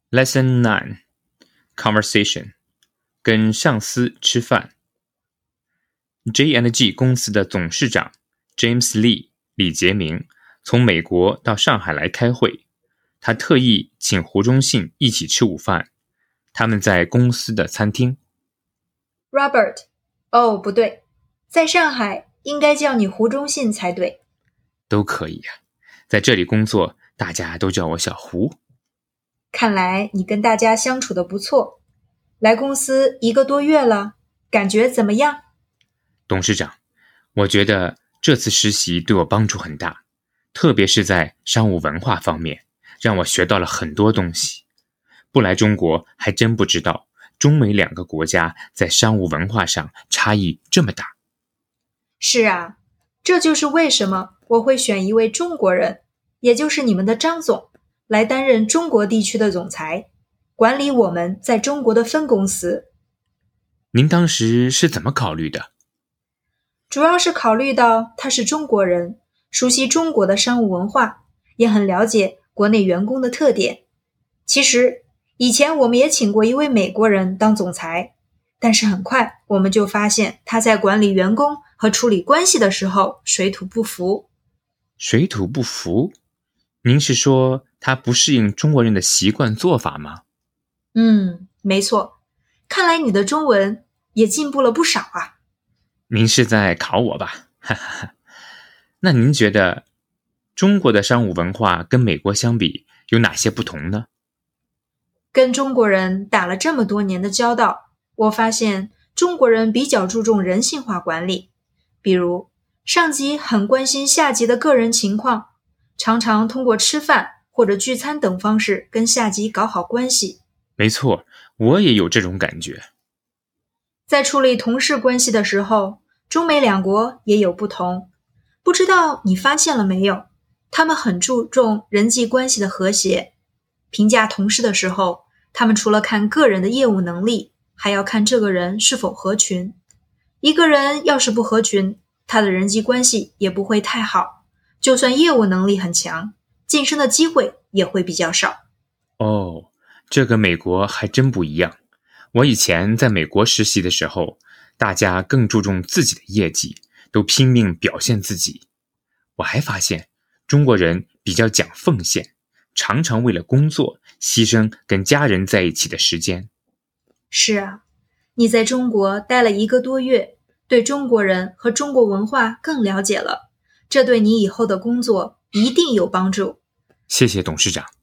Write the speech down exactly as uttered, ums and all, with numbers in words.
Lesson nine Conversation 跟上司吃饭。 J and G 公司的董事长 James Lee 李杰明从美国到上海来开会，他特意请胡忠信一起吃午饭。他们在公司的餐厅。 Robert 哦不对，在上海应该叫你胡忠信才对。 都可以呀、啊，在这里工作大家都叫我小胡。 看来你跟大家相处得不错，来公司一个多月了，感觉怎么样？ 董事长，我觉得这次实习对我帮助很大，特别是在商务文化方面，让我学到了很多东西。不来中国还真不知道中美两个国家在商务文化上差异这么大。 是啊，这就是为什么我会选一位中国人，也就是你们的张总，来担任中国地区的总裁，管理我们在中国的分公司。 您当时是怎么考虑的？ 主要是考虑到他是中国人，熟悉中国的商务文化，也很了解国内员工的特点。其实以前我们也请过一位美国人当总裁，但是很快我们就发现他在管理员工和处理关系的时候水土不服。 水土不服？您是说他不适应中国人的习惯做法吗？ 嗯，没错。看来你的中文也进步了不少啊。 您是在考我吧？哈哈哈。那您觉得中国的商务文化跟美国相比有哪些不同呢？ 跟中国人打了这么多年的交道，我发现中国人比较注重人性化管理，比如上级很关心下级的个人情况，常常通过吃饭或者聚餐等方式跟下级搞好关系。 没错，我也有这种感觉。 在处理同事关系的时候，中美两国也有不同。不知道你发现了没有，他们很注重人际关系的和谐。评价同事的时候，他们除了看个人的业务能力，还要看这个人是否合群。一个人要是不合群，他的人际关系也不会太好，就算业务能力很强，晋升的机会也会比较少。 哦，这个美国还真不一样。我以前在美国实习的时候，大家更注重自己的业绩，都拼命表现自己。我还发现中国人比较讲奉献，常常为了工作牺牲跟家人在一起的时间。 是啊，你在中国待了一个多月，对中国人和中国文化更了解了，这对你以后的工作一定有帮助。 谢谢董事长。